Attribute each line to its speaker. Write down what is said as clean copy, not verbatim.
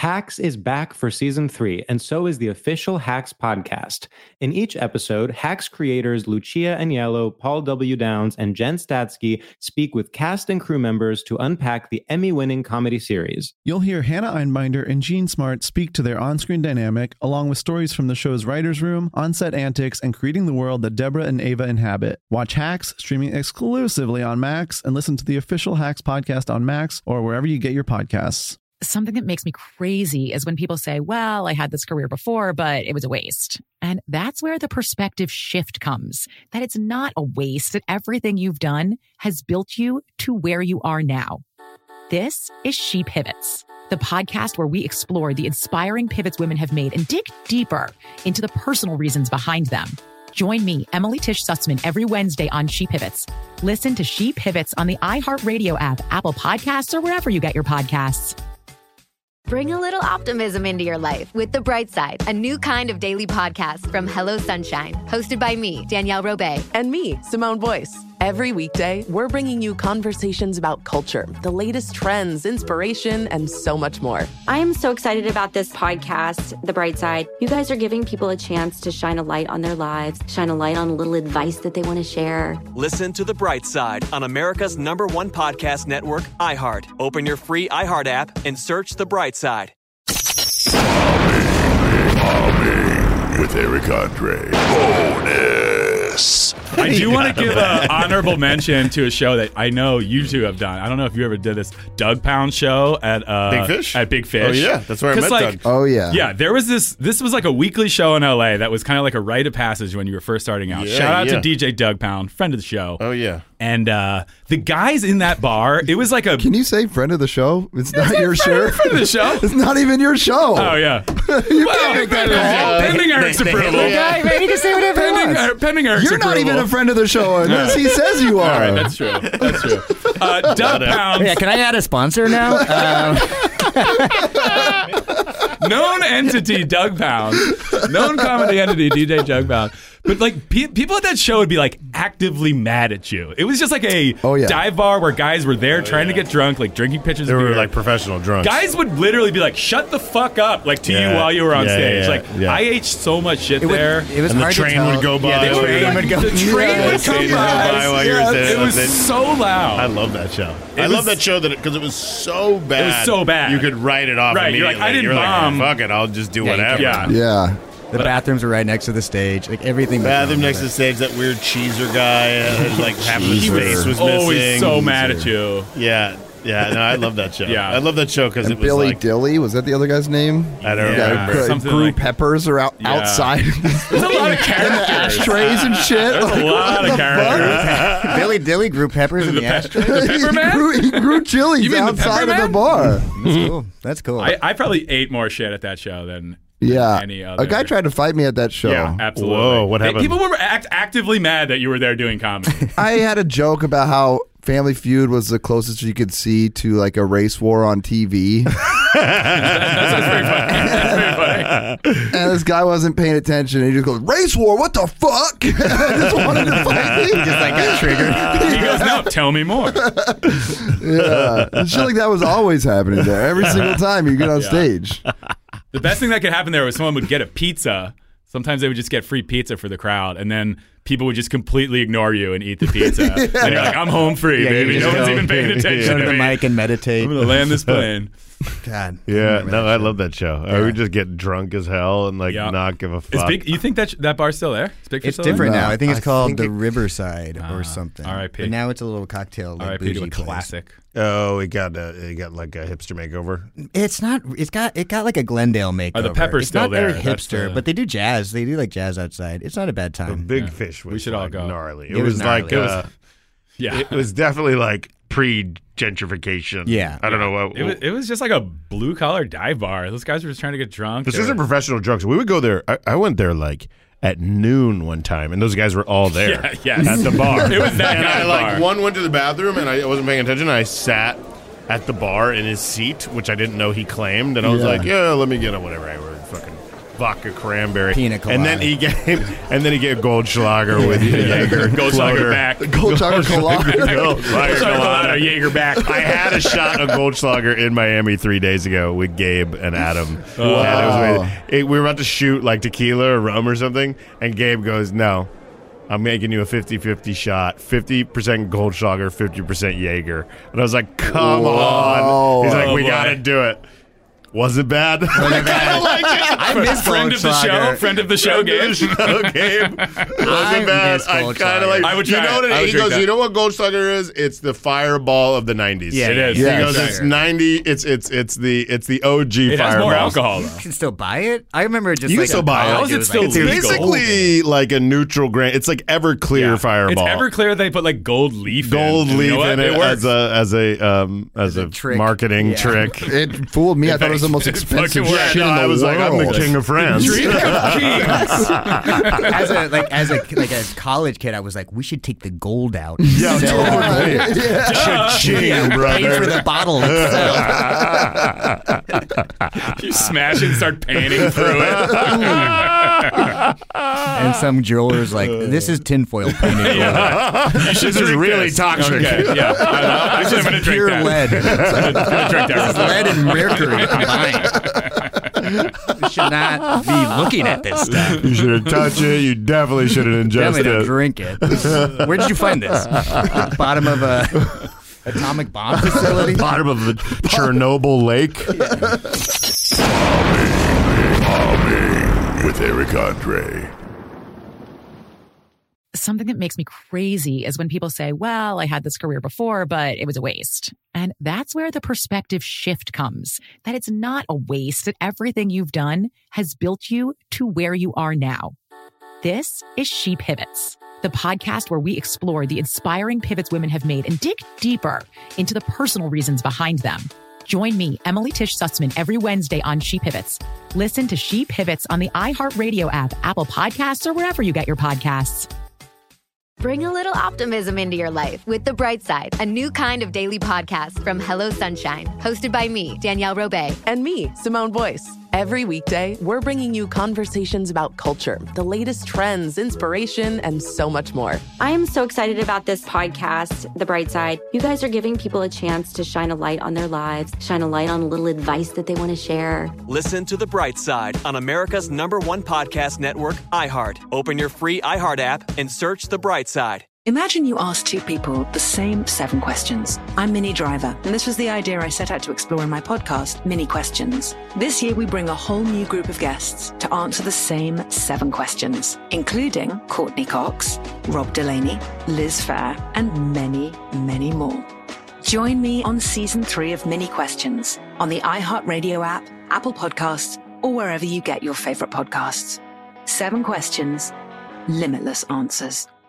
Speaker 1: Hacks is back for season 3, and so is the official Hacks podcast. In each episode, Hacks creators Lucia Aniello, Paul W. Downs, and Jen Statsky speak with cast and crew members to unpack the Emmy-winning comedy series.
Speaker 2: You'll hear Hannah Einbinder and Gene Smart speak to their on-screen dynamic, along with stories from the show's writer's room, on-set antics, and creating the world that Deborah and Ava inhabit. Watch Hacks, streaming exclusively on Max, and listen to the official Hacks podcast on Max or wherever you get your podcasts.
Speaker 3: Something that makes me crazy is when people say, well, I had this career before, but it was a waste. And that's where the perspective shift comes, that it's not a waste, that everything you've done has built you to where you are now. This is She Pivots, the podcast where we explore the inspiring pivots women have made and dig deeper into the personal reasons behind them. Join me, Emily Tish Sussman, every Wednesday on She Pivots. Listen to She Pivots on the iHeartRadio app, Apple Podcasts, or wherever you get your podcasts.
Speaker 4: Bring a little optimism into your life with The Bright Side, a new kind of daily podcast from Hello Sunshine, hosted by me, Danielle Robay.
Speaker 5: And me, Simone Boyce. Every weekday, we're bringing you conversations about culture, the latest trends, inspiration, and so much more.
Speaker 6: I am so excited about this podcast, The Bright Side. You guys are giving people a chance to shine a light on their lives, shine a light on a little advice that they want to share.
Speaker 7: Listen to The Bright Side on America's #1 podcast network, iHeart. Open your free iHeart app and search The Bright Side.
Speaker 8: Mobbing with Eric Andre. Bonus.
Speaker 9: I do want to give an honorable mention to a show that I know you two have done. I don't know if you ever did this Doug Pound show at
Speaker 10: Big Fish.
Speaker 9: At Big Fish.
Speaker 10: Oh yeah, that's where I met Doug.
Speaker 11: Oh yeah,
Speaker 9: yeah. There was this was like a weekly show in LA that was kind of like a rite of passage when you were first starting out.
Speaker 10: Yeah,
Speaker 9: Shout out to DJ Doug Pound, friend of the show.
Speaker 10: Oh yeah.
Speaker 9: And the guys in that bar, it was like a.
Speaker 11: Can you say friend of the show? It's not your shirt.
Speaker 9: Friend of the show.
Speaker 11: It's not even your show.
Speaker 9: Oh yeah.
Speaker 11: You can't make that call.
Speaker 9: Pending Eric's approval.
Speaker 11: Guy ready to say whatever he wants.
Speaker 9: Pending Eric's
Speaker 11: You're
Speaker 9: approval.
Speaker 11: not even a friend of the show unless he says you are.
Speaker 9: All right, that's true. That's true. Doug Pound.
Speaker 12: Yeah, can I add a sponsor now?
Speaker 9: Known entity, Doug Pound. Known comedy entity, DJ Doug Pound. But like people at that show would be like actively mad at you. It was just like a dive bar where guys were there trying to get drunk, like drinking pitchers of beer.
Speaker 10: They were like professional drunks.
Speaker 9: Guys would literally be like, "Shut the fuck up!" Like to you while you were on stage. I ate so much shit there.
Speaker 12: It was
Speaker 10: and
Speaker 12: hard
Speaker 10: the train would go by.
Speaker 12: Yeah, the train would go.
Speaker 9: The train would come by
Speaker 10: while you were there.
Speaker 9: It was so loud.
Speaker 10: I love that show. I love that show because it was so bad.
Speaker 9: It was so bad.
Speaker 10: You could write it off
Speaker 9: Right, you're
Speaker 10: immediately.
Speaker 9: like, I didn't bomb.
Speaker 10: Like, fuck it, I'll just do whatever.
Speaker 11: Yeah.
Speaker 12: The bathrooms were right next to the stage. Like everything.
Speaker 10: Bathroom next to the stage. That weird cheeser guy. Like half of his face was missing.
Speaker 9: Always so mad at you.
Speaker 10: Yeah. Yeah, no, I love that show.
Speaker 9: Yeah.
Speaker 10: I love that show because it was
Speaker 11: Billy
Speaker 10: like...
Speaker 11: Dilly, was that the other guy's name?
Speaker 10: I don't remember.
Speaker 9: Something
Speaker 11: Grew
Speaker 9: like-
Speaker 11: peppers are outside.
Speaker 9: There's a lot of characters.
Speaker 11: Ashtrays and shit.
Speaker 9: There's a lot of characters.
Speaker 12: Billy Dilly grew peppers in the ashtray.
Speaker 9: The pepper man?
Speaker 11: He grew chilies
Speaker 9: You mean the
Speaker 11: outside
Speaker 9: pepper
Speaker 11: of the
Speaker 9: man?
Speaker 11: bar.
Speaker 12: That's cool. That's cool.
Speaker 9: I probably ate more shit at that show than any other.
Speaker 11: A guy tried to fight me at that show.
Speaker 9: Yeah, absolutely.
Speaker 10: Whoa, what happened?
Speaker 9: People were actively mad that you were there doing comedy.
Speaker 11: I had a joke about how Family Feud was the closest you could see to like a race war on TV.
Speaker 9: That's very funny. That's very funny.
Speaker 11: And this guy wasn't paying attention. And he just goes, "Race war? What the fuck?" I just wanted to fight me.
Speaker 12: He just like got triggered.
Speaker 9: He goes, "No, tell me more."
Speaker 11: Yeah, and shit like that was always happening there. Every single time you get on stage.
Speaker 9: The best thing that could happen there was someone would get a pizza. Sometimes they would just get free pizza for the crowd, and then people would just completely ignore you and eat the pizza. And you're like, "I'm home free, baby. No one's even paying attention
Speaker 12: Go to
Speaker 9: to
Speaker 12: the
Speaker 9: me.
Speaker 12: mic and meditate.
Speaker 9: I'm going to land this plane."
Speaker 12: God.
Speaker 10: Yeah, no, I love that show. I would just get drunk as hell and like not give a fuck.
Speaker 9: You think that bar's still there?
Speaker 12: It's different now. I think it's called the Riverside or something.
Speaker 9: R.I.P.
Speaker 12: But now it's a little cocktail. Like
Speaker 9: R.I.P. to a
Speaker 12: bougie place.
Speaker 9: classic.
Speaker 10: Oh, it got like a hipster makeover.
Speaker 12: It's not. It got like a Glendale makeover.
Speaker 9: Are the peppers
Speaker 12: it's
Speaker 9: still
Speaker 12: not
Speaker 9: there?
Speaker 12: very hipster, but they do jazz. They do like jazz outside. It's not a bad
Speaker 10: The
Speaker 12: time.
Speaker 10: Big Fish was
Speaker 9: We should all go.
Speaker 10: gnarly.
Speaker 12: It was
Speaker 10: like
Speaker 12: gnarly.
Speaker 9: Yeah.
Speaker 10: it was definitely like pre-gentrification.
Speaker 12: Yeah.
Speaker 10: I don't know what
Speaker 9: It was just like a blue collar dive bar. Those guys were just trying to get drunk.
Speaker 10: This
Speaker 9: They
Speaker 10: isn't
Speaker 9: were-
Speaker 10: professional drunks. We would go there. I went there like at noon one time, and those guys were all there
Speaker 9: yes.
Speaker 10: at the bar.
Speaker 9: It was that
Speaker 10: and
Speaker 9: kind
Speaker 10: I
Speaker 9: of
Speaker 10: like
Speaker 9: bar.
Speaker 10: one went to the bathroom, and I wasn't paying attention. I sat at the bar in his seat, which I didn't know he claimed, and I was like, "Yeah, let me get a whatever I were fucking fuck a cranberry.
Speaker 12: Pina colada.
Speaker 10: And then he get Goldschlager with Jaeger.
Speaker 9: Goldschlager back.
Speaker 11: Goldschlager colada.
Speaker 10: Goldschlager colada. Jaeger back. I had a shot of Goldschlager in Miami 3 days ago with Gabe and Adam.
Speaker 11: Wow.
Speaker 10: We were about to shoot like tequila or rum or something, and Gabe goes, "No, I'm making you a 50-50 shot, 50% Goldschlager, 50% Jaeger." And I was like, "Come on!" He's like, "We got to do it." Was it bad? I kind of like it.
Speaker 12: I miss
Speaker 9: Friend of the show. Friend of the show, Gabe.
Speaker 10: Gabe. Wasn't bad. I kind of like.
Speaker 9: I would try.
Speaker 10: You know what
Speaker 9: I would
Speaker 10: he
Speaker 9: drink
Speaker 10: goes.
Speaker 9: that.
Speaker 10: You know what Goldschlager is? It's the Fireball of the '90s.
Speaker 9: Yeah, it is.
Speaker 10: He
Speaker 11: Yeah,
Speaker 10: goes,
Speaker 11: sure.
Speaker 10: it's 90. It's the OG
Speaker 9: It has
Speaker 10: Fireball.
Speaker 9: more alcohol, though.
Speaker 12: You can still buy it? I remember just
Speaker 10: You
Speaker 12: like
Speaker 10: can still buy it.
Speaker 9: How is it
Speaker 12: was
Speaker 9: still
Speaker 10: It's
Speaker 9: legal?
Speaker 10: basically like a neutral grain. It's like Everclear Fireball.
Speaker 9: It's Everclear. They put like gold leaf
Speaker 10: Gold
Speaker 9: in.
Speaker 10: leaf
Speaker 9: You know what?
Speaker 10: in it
Speaker 9: works.
Speaker 10: as a
Speaker 12: trick.
Speaker 10: marketing trick.
Speaker 11: It fooled me. I thought it was the most expensive
Speaker 9: fucking
Speaker 11: shit in the
Speaker 10: I was
Speaker 11: world.
Speaker 10: like, I'm the king of France.
Speaker 9: Drink of kings.
Speaker 12: as a college kid, I was like, we should take the gold out.
Speaker 10: Yeah,
Speaker 12: Sell it.
Speaker 10: totally. Cha-ching,
Speaker 12: Pay for
Speaker 10: brother.
Speaker 12: the bottle itself.
Speaker 9: You smash it and start panning through it.
Speaker 12: And some jeweler's like, this is tinfoil painted gold.
Speaker 9: You should
Speaker 10: This is
Speaker 9: drink
Speaker 10: really
Speaker 9: this.
Speaker 10: toxic.
Speaker 9: Okay, yeah. I'm going to drink
Speaker 12: Pure
Speaker 9: that.
Speaker 12: lead.
Speaker 9: I'm gonna drink that.
Speaker 12: Lead and mercury combined. We should not be looking at this stuff.
Speaker 10: You shouldn't touch it. You definitely shouldn't ingest
Speaker 12: Definitely don't
Speaker 10: it.
Speaker 12: drink it. Where did you find this? At the bottom of a atomic bomb facility?
Speaker 10: Bottom of the Chernobyl lake.
Speaker 8: With Eric Andre.
Speaker 3: Something that makes me crazy is when people say, well, I had this career before, but it was a waste. And that's where the perspective shift comes, that it's not a waste, that everything you've done has built you to where you are now. This is She Pivots, the podcast where we explore the inspiring pivots women have made and dig deeper into the personal reasons behind them. Join me, Emily Tish Sussman, every Wednesday on She Pivots. Listen to She Pivots on the iHeartRadio app, Apple Podcasts, or wherever you get your podcasts.
Speaker 4: Bring a little optimism into your life with The Bright Side, a new kind of daily podcast from Hello Sunshine, hosted by me, Danielle Robay.
Speaker 5: And me, Simone Boyce. Every weekday, we're bringing you conversations about culture, the latest trends, inspiration, and so much more.
Speaker 6: I am so excited about this podcast, The Bright Side. You guys are giving people a chance to shine a light on their lives, shine a light on a little advice that they want to share.
Speaker 7: Listen to The Bright Side on America's #1 podcast network, iHeart. Open your free iHeart app and search The Bright Side.
Speaker 13: Imagine you ask two people the same 7 questions. I'm Minnie Driver, and this was the idea I set out to explore in my podcast, Minnie Questions. This year, we bring a whole new group of guests to answer the same 7 questions, including Courtney Cox, Rob Delaney, Liz Phair, and many, many more. Join me on Season 3 of Minnie Questions on the iHeartRadio app, Apple Podcasts, or wherever you get your favorite podcasts. 7 questions, limitless answers.